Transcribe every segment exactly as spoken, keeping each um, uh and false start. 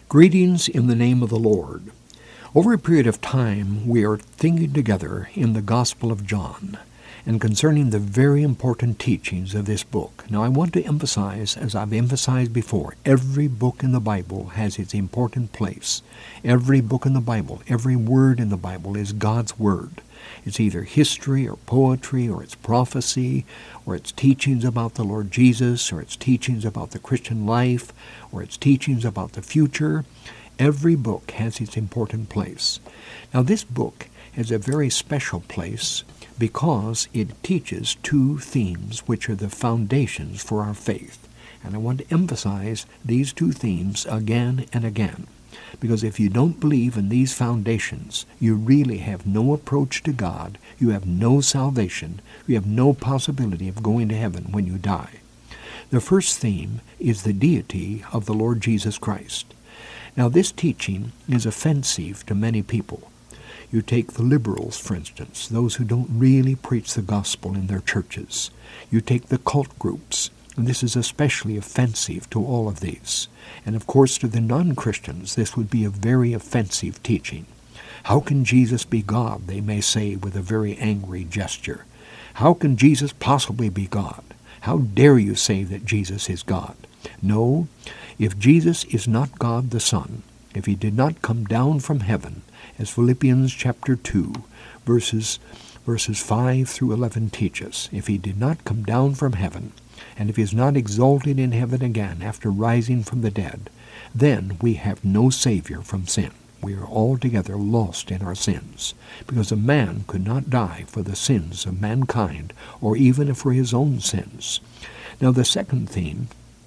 Greetings in the name of the Lord. Over a period of time, we are thinking together in the Gospel of John and concerning the very important teachings of this book. Now, I want to emphasize, as I've emphasized before, every book in the Bible has its important place. Every book in the Bible, every word in the Bible is God's Word. It's either history or poetry or it's prophecy or it's teachings about the Lord Jesus or it's teachings about the Christian life or it's teachings about the future. Every book has its important place. Now, this book has a very special place because it teaches two themes which are the foundations for our faith. And I want to emphasize these two themes again and again. Because if you don't believe in these foundations, you really have no approach to God, you have no salvation, you have no possibility of going to heaven when you die. The first theme is the deity of the Lord Jesus Christ. Now, this teaching is offensive to many people. You take the liberals, for instance, those who don't really preach the gospel in their churches. You take the cult groups, and this is especially offensive to all of these. And of course, to the non-Christians, this would be a very offensive teaching. How can Jesus be God, they may say with a very angry gesture. How can Jesus possibly be God? How dare you say that Jesus is God? No, if Jesus is not God the Son, if he did not come down from heaven, as Philippians chapter two, verses, verses five through eleven teach us, if he did not come down from heaven, and if he is not exalted in heaven again after rising from the dead, then we have no Savior from sin. We are altogether lost in our sins, because a man could not die for the sins of mankind, or even for his own sins. Now, the second theme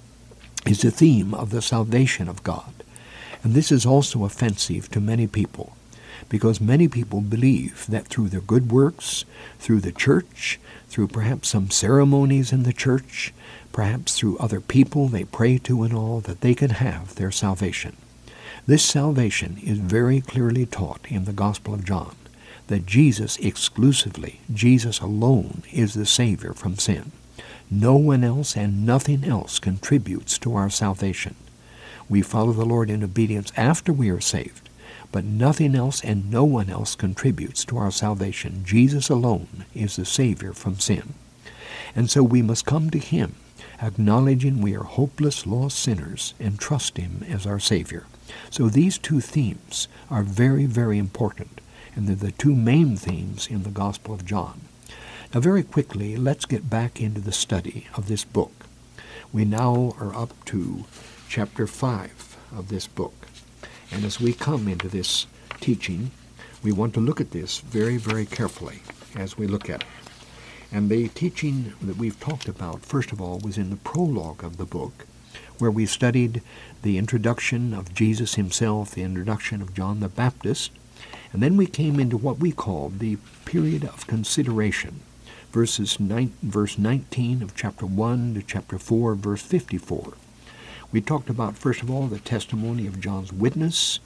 is the theme of the salvation of God. And this is also offensive to many people, because many people believe that through their good works, through the church, through perhaps some ceremonies in the church, perhaps through other people they pray to and all, that they can have their salvation. This salvation is very clearly taught in the Gospel of John, that Jesus exclusively, Jesus alone, is the Savior from sin. No one else and nothing else contributes to our salvation. We follow the Lord in obedience after we are saved, but nothing else and no one else contributes to our salvation. Jesus alone is the Savior from sin. And so we must come to him, acknowledging we are hopeless, lost sinners, and trust him as our Savior. So these two themes are very, very important, and they're the two main themes in the Gospel of John. Now, very quickly, let's get back into the study of this book. We now are up to chapter five of this book. And as we come into this teaching, we want to look at this very, very carefully as we look at it. And the teaching that we've talked about, first of all, was in the prologue of the book, where we studied the introduction of Jesus himself, the introduction of John the Baptist, and then we came into what we called the period of consideration, verses nine, verse nineteen of chapter one to chapter four, verse fifty-four. We talked about, first of all, the testimony of John's witness.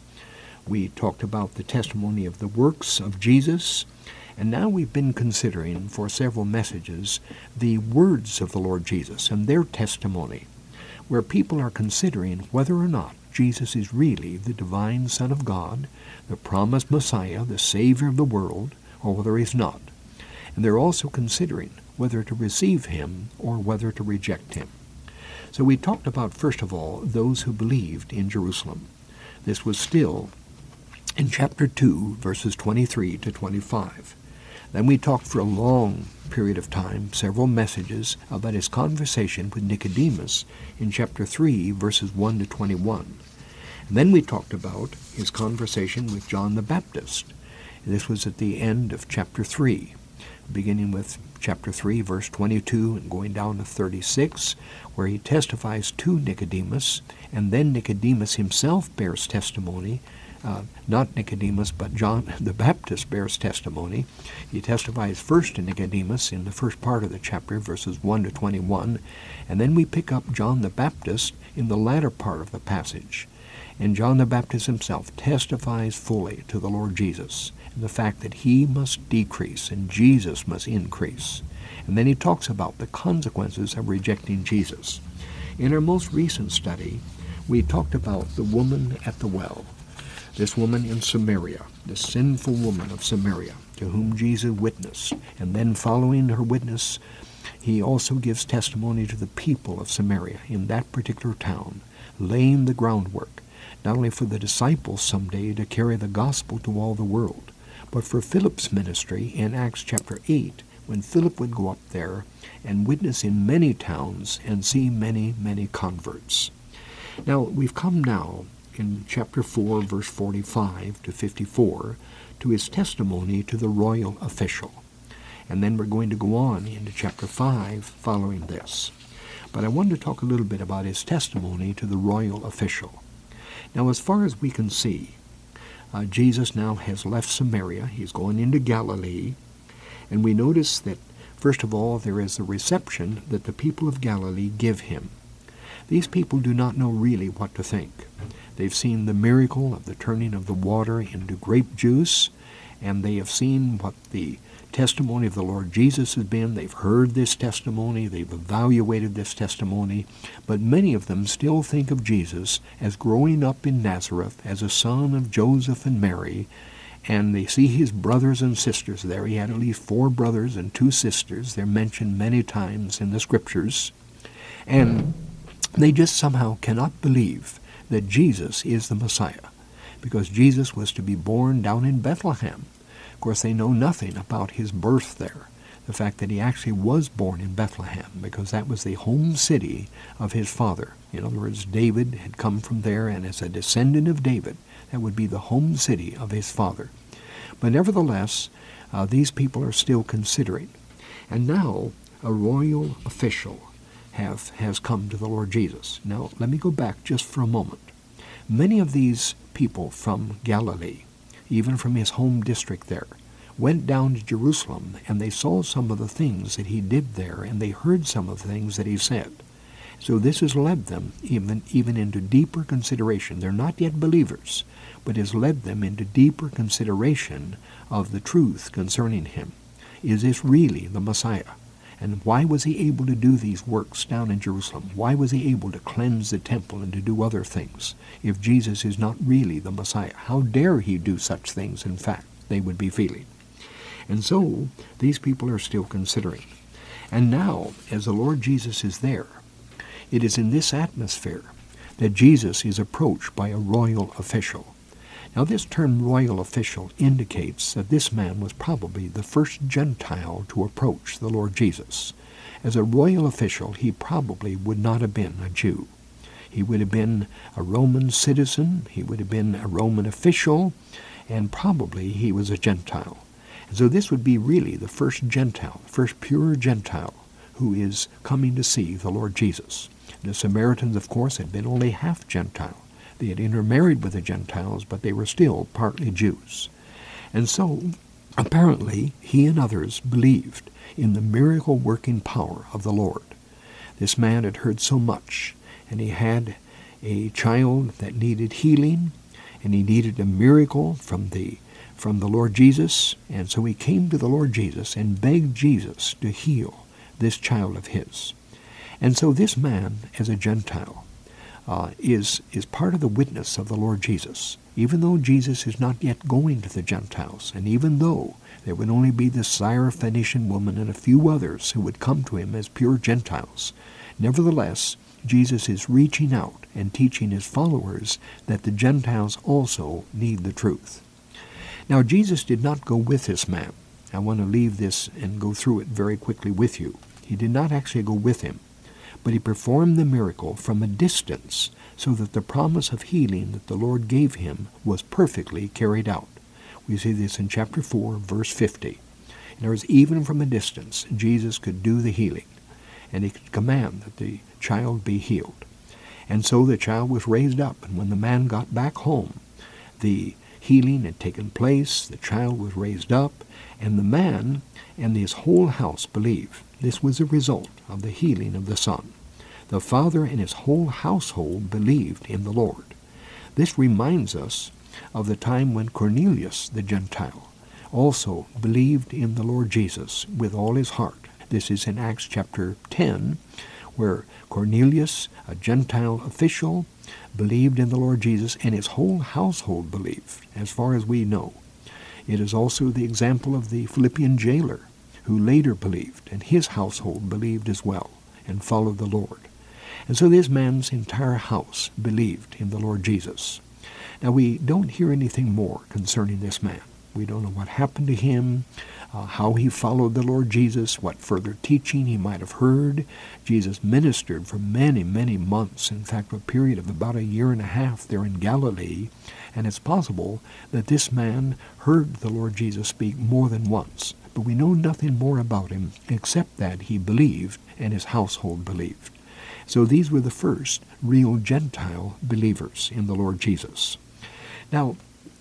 We talked about the testimony of the works of Jesus. And now we've been considering for several messages the words of the Lord Jesus and their testimony, where people are considering whether or not Jesus is really the divine Son of God, the promised Messiah, the Savior of the world, or whether he's not. And they're also considering whether to receive him or whether to reject him. So we talked about, first of all, those who believed in Jerusalem. This was still in chapter two, verses twenty-three to twenty-five. Then we talked for a long period of time, several messages, about his conversation with Nicodemus in chapter three, verses one to twenty-one. And then we talked about his conversation with John the Baptist. This was at the end of chapter three, beginning with chapter three, verse twenty-two, and going down to thirty-six, where he testifies to Nicodemus, and then Nicodemus himself bears testimony. Uh, not Nicodemus, but John the Baptist bears testimony. He testifies first to Nicodemus in the first part of the chapter, verses one to twenty-one, and then we pick up John the Baptist in the latter part of the passage. And John the Baptist himself testifies fully to the Lord Jesus and the fact that he must decrease and Jesus must increase. And then he talks about the consequences of rejecting Jesus. In our most recent study, we talked about the woman at the well, this woman in Samaria, this sinful woman of Samaria, to whom Jesus witnessed. And then following her witness, he also gives testimony to the people of Samaria in that particular town, laying the groundwork, not only for the disciples someday to carry the gospel to all the world, but for Philip's ministry in Acts chapter eight, when Philip would go up there and witness in many towns and see many, many converts. Now, we've come now in chapter four, verse forty-five to fifty-four, to his testimony to the royal official. And then we're going to go on into chapter five following this. But I wanted to talk a little bit about his testimony to the royal official. Now, as far as we can see, uh, Jesus now has left Samaria. He's going into Galilee. And we notice that, first of all, there is a reception that the people of Galilee give him. These people do not know really what to think. They've seen the miracle of the turning of the water into grape juice, and they have seen what the testimony of the Lord Jesus has been. They've heard this testimony. They've evaluated this testimony. But many of them still think of Jesus as growing up in Nazareth as a son of Joseph and Mary, and they see his brothers and sisters there. He had at least four brothers and two sisters. They're mentioned many times in the Scriptures. And they just somehow cannot believe that Jesus is the Messiah, because Jesus was to be born down in Bethlehem. Of course, they know nothing about his birth there, the fact that he actually was born in Bethlehem, because that was the home city of his father. In other words, David had come from there, and as a descendant of David, that would be the home city of his father. But nevertheless, uh, these people are still considering. And now a royal official have, has come to the Lord Jesus. Now, let me go back just for a moment. Many of these people from Galilee, even from his home district there, went down to Jerusalem, and they saw some of the things that he did there, and they heard some of the things that he said. So this has led them even, even into deeper consideration. They're not yet believers, but has led them into deeper consideration of the truth concerning him. Is this really the Messiah? And why was he able to do these works down in Jerusalem? Why was he able to cleanse the temple and to do other things if Jesus is not really the Messiah? How dare he do such things, in fact, they would be feeling. And so these people are still considering. And now, as the Lord Jesus is there, it is in this atmosphere that Jesus is approached by a royal official. Now, this term royal official indicates that this man was probably the first Gentile to approach the Lord Jesus. As a royal official, he probably would not have been a Jew. He would have been a Roman citizen, he would have been a Roman official, and probably he was a Gentile. And so this would be really the first Gentile, the first pure Gentile who is coming to see the Lord Jesus. The Samaritans, of course, had been only half Gentile. They had intermarried with the Gentiles, but they were still partly Jews. And so, apparently, he and others believed in the miracle-working power of the Lord. This man had heard so much, and he had a child that needed healing, and he needed a miracle from the from the Lord Jesus, and so he came to the Lord Jesus and begged Jesus to heal this child of his. And so this man, as a Gentile, uh, is, is part of the witness of the Lord Jesus. Even though Jesus is not yet going to the Gentiles, and even though there would only be the Syrophoenician woman and a few others who would come to him as pure Gentiles, nevertheless, Jesus is reaching out and teaching his followers that the Gentiles also need the truth. Now, Jesus did not go with this man. I want to leave this and go through it very quickly with you. He did not actually go with him, but he performed the miracle from a distance so that the promise of healing that the Lord gave him was perfectly carried out. We see this in chapter four, verse fifty. In other words, even from a distance, Jesus could do the healing, and he could command that the child be healed. And so the child was raised up, and when the man got back home, the healing had taken place, the child was raised up, and the man and his whole house believed. This was a result of the healing of the son. The father and his whole household believed in the Lord. This reminds us of the time when Cornelius, the Gentile, also believed in the Lord Jesus with all his heart. This is in Acts chapter ten, where Cornelius, a Gentile official, believed in the Lord Jesus, and his whole household believed, as far as we know. It is also the example of the Philippian jailer, who later believed, and his household believed as well, and followed the Lord. And so this man's entire house believed in the Lord Jesus. Now, we don't hear anything more concerning this man. We don't know what happened to him, uh, how he followed the Lord Jesus, what further teaching he might have heard. Jesus ministered for many, many months, in fact, a period of about a year and a half there in Galilee, and it's possible that this man heard the Lord Jesus speak more than once. But we know nothing more about him except that he believed and his household believed. So these were the first real Gentile believers in the Lord Jesus. Now,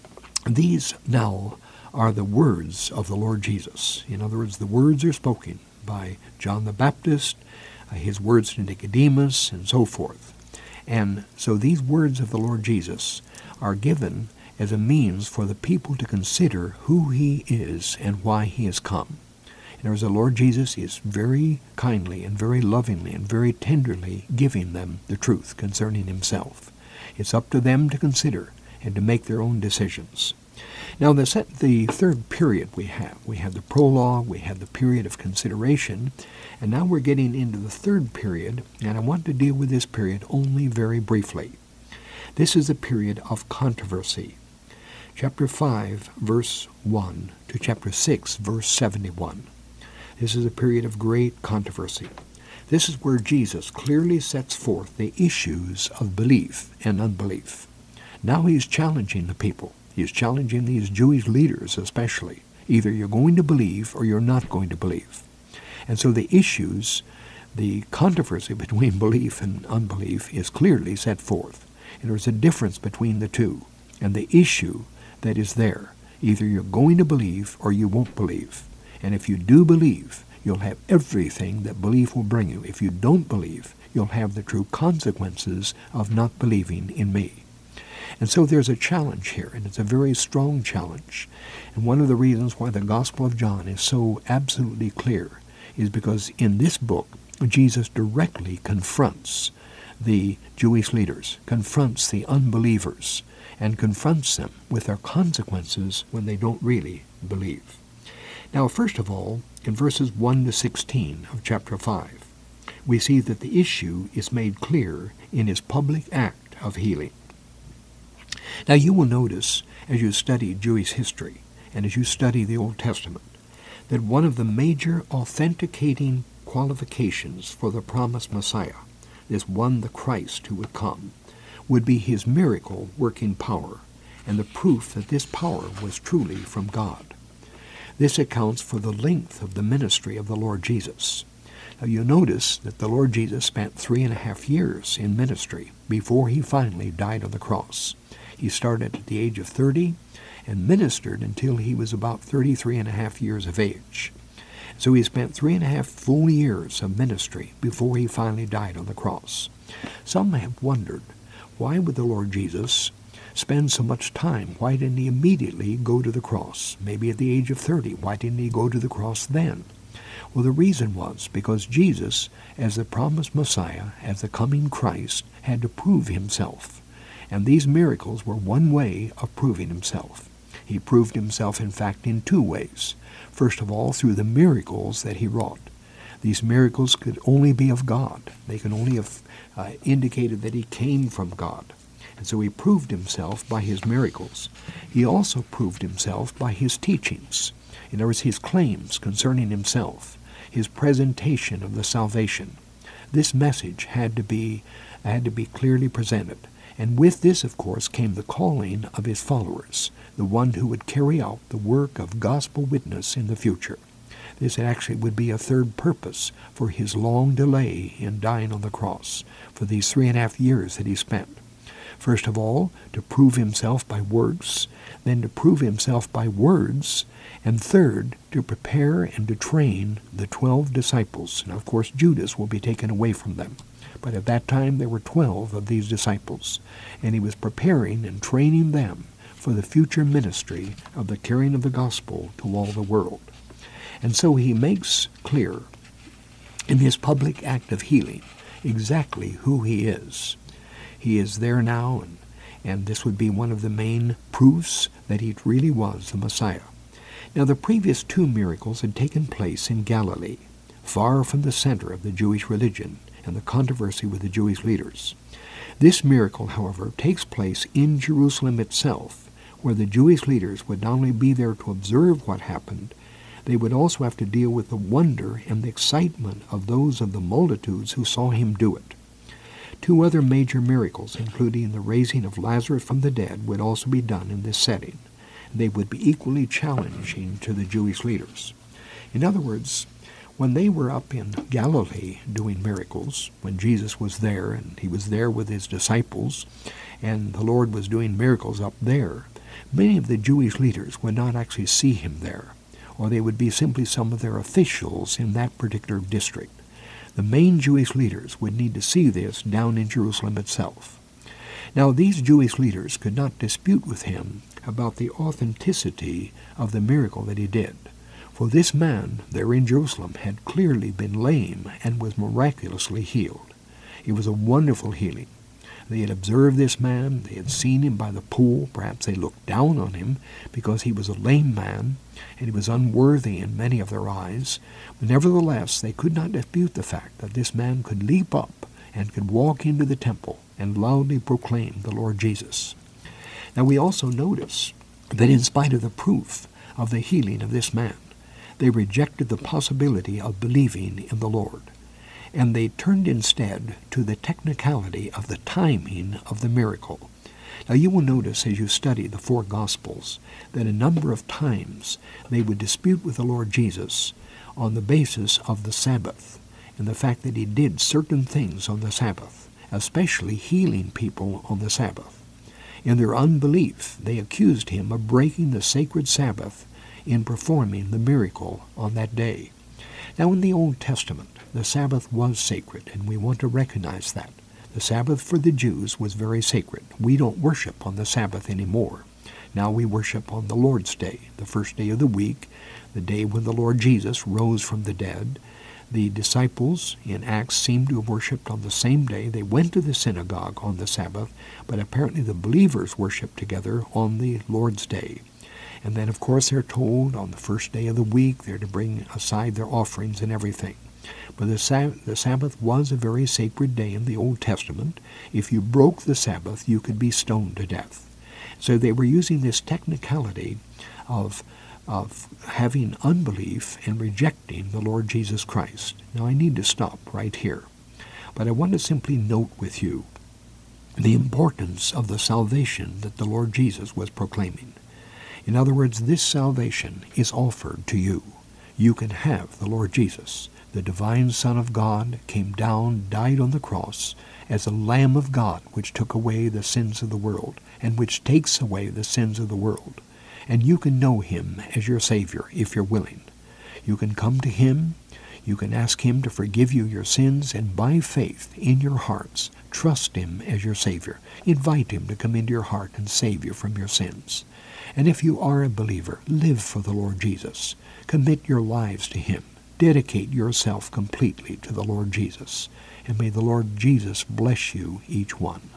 these now are the words of the Lord Jesus. In other words, the words are spoken by John the Baptist, uh, his words to Nicodemus, and so forth. And so these words of the Lord Jesus are given as a means for the people to consider who he is and why he has come. And as the Lord Jesus is very kindly and very lovingly and very tenderly giving them the truth concerning himself. It's up to them to consider and to make their own decisions. Now, the, set, the third period we have, we have the prologue, we have the period of consideration, and now we're getting into the third period, and I want to deal with this period only very briefly. This is a period of controversy. Chapter five, verse one, to chapter six, verse seventy-one. This is a period of great controversy. This is where Jesus clearly sets forth the issues of belief and unbelief. Now he's challenging the people. He's challenging these Jewish leaders especially. Either you're going to believe or you're not going to believe. And so the issues, the controversy between belief and unbelief is clearly set forth. And there's a difference between the two. And the issue that is there, either you're going to believe or you won't believe. And if you do believe, you'll have everything that belief will bring you. If you don't believe, you'll have the true consequences of not believing in me. And so there's a challenge here, and it's a very strong challenge. And one of the reasons why the Gospel of John is so absolutely clear is because in this book, Jesus directly confronts the Jewish leaders, confronts the unbelievers, and confronts them with their consequences when they don't really believe. Now, first of all, in verses one to sixteen of chapter five, we see that the issue is made clear in his public act of healing. Now, you will notice, as you study Jewish history and as you study the Old Testament, that one of the major authenticating qualifications for the promised Messiah, this one, the Christ who would come, would be his miracle-working power and the proof that this power was truly from God. This accounts for the length of the ministry of the Lord Jesus. Now, you'll notice that the Lord Jesus spent three and a half years in ministry before he finally died on the cross. He started at the age of thirty and ministered until he was about thirty-three and a half years of age. So he spent three and a half full years of ministry before he finally died on the cross. Some have wondered, why would the Lord Jesus spend so much time? Why didn't he immediately go to the cross? Maybe at the age of thirty. Why didn't he go to the cross then? Well, the reason was because Jesus, as the promised Messiah, as the coming Christ, had to prove himself. And these miracles were one way of proving himself. He proved himself, in fact, in two ways. First of all, through the miracles that he wrought. These miracles could only be of God. They could only have uh, indicated that he came from God. And so he proved himself by his miracles. He also proved himself by his teachings. In other words, his claims concerning himself, his presentation of the salvation. This message had to be, had to be clearly presented. And with this, of course, came the calling of his followers, the one who would carry out the work of gospel witness in the future. This actually would be a third purpose for his long delay in dying on the cross, for these three and a half years that he spent. First of all, to prove himself by works, then to prove himself by words, and third, to prepare and to train the twelve disciples. Now, of course, Judas will be taken away from them. But at that time there were twelve of these disciples, and he was preparing and training them for the future ministry of the carrying of the gospel to all the world. And so he makes clear in his public act of healing exactly who he is. He is there now, and, and this would be one of the main proofs that he really was the Messiah. Now, the previous two miracles had taken place in Galilee, far from the center of the Jewish religion and the controversy with the Jewish leaders. This miracle, however, takes place in Jerusalem itself, where the Jewish leaders would not only be there to observe what happened, they would also have to deal with the wonder and the excitement of those of the multitudes who saw him do it. Two other major miracles, including the raising of Lazarus from the dead, would also be done in this setting. They would be equally challenging to the Jewish leaders. In other words, when they were up in Galilee doing miracles, when Jesus was there, and he was there with his disciples, and the Lord was doing miracles up there, many of the Jewish leaders would not actually see him there, or they would be simply some of their officials in that particular district. The main Jewish leaders would need to see this down in Jerusalem itself. Now, these Jewish leaders could not dispute with him about the authenticity of the miracle that he did. For this man there in Jerusalem had clearly been lame and was miraculously healed. It was a wonderful healing. They had observed this man, they had seen him by the pool, perhaps they looked down on him because he was a lame man, and he was unworthy in many of their eyes. But nevertheless, they could not dispute the fact that this man could leap up and could walk into the temple and loudly proclaim the Lord Jesus. Now, we also notice that in spite of the proof of the healing of this man, they rejected the possibility of believing in the Lord, and they turned instead to the technicality of the timing of the miracle. Now, you will notice as you study the four Gospels that a number of times they would dispute with the Lord Jesus on the basis of the Sabbath and the fact that he did certain things on the Sabbath, especially healing people on the Sabbath. In their unbelief, they accused him of breaking the sacred Sabbath in performing the miracle on that day. Now, in the Old Testament, the Sabbath was sacred, and we want to recognize that. The Sabbath for the Jews was very sacred. We don't worship on the Sabbath anymore. Now we worship on the Lord's Day, the first day of the week, the day when the Lord Jesus rose from the dead. The disciples in Acts seem to have worshipped on the same day. They went to the synagogue on the Sabbath, but apparently the believers worshiped together on the Lord's Day. And then, of course, they're told on the first day of the week they're to bring aside their offerings and everything. But the, Sab- the Sabbath was a very sacred day in the Old Testament. If you broke the Sabbath, you could be stoned to death. So they were using this technicality of of having unbelief and rejecting the Lord Jesus Christ. Now, I need to stop right here, but I want to simply note with you the importance of the salvation that the Lord Jesus was proclaiming. In other words, this salvation is offered to you. You can have the Lord Jesus. The divine Son of God came down, died on the cross as a Lamb of God, which took away the sins of the world and which takes away the sins of the world. And you can know him as your Savior if you're willing. You can come to him, you can ask him to forgive you your sins, and by faith in your hearts, trust him as your Savior. Invite him to come into your heart and save you from your sins. And if you are a believer, live for the Lord Jesus. Commit your lives to him. Dedicate yourself completely to the Lord Jesus. And may the Lord Jesus bless you, each one.